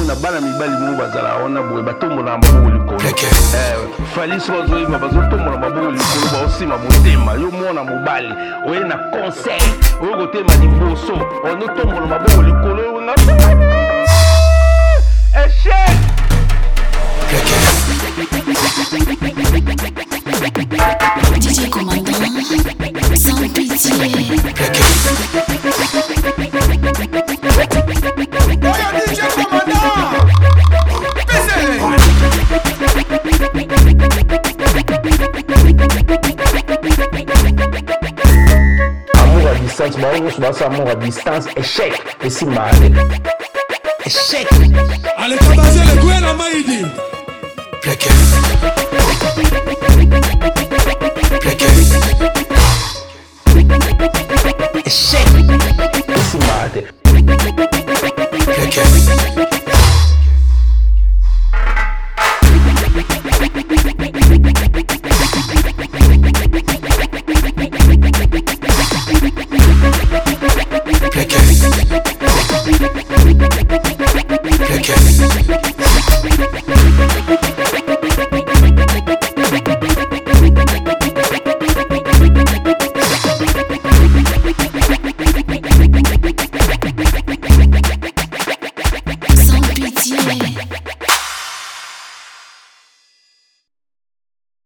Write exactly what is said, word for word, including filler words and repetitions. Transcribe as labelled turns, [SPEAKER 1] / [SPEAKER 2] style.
[SPEAKER 1] na bana mibali mo bazala ona boye batombola maboko likolo eh falisi bazoyima bazotombola maboko likolo baosima motema yo mwana mobali oye na conseil oyo kotema liboso onotombola maboko likolo na échec
[SPEAKER 2] D J Commandant, sans pitié.
[SPEAKER 3] Oya D J Commandant,
[SPEAKER 1] amour à distance, bah on se amour à distance, échec, et si mal. Échec.
[SPEAKER 3] allez tabaser le gouin à Maïdi.
[SPEAKER 4] Plaqué. Plaqué.
[SPEAKER 1] Échec, et si mal.
[SPEAKER 4] Plaqué. Plaqué. Plaqué.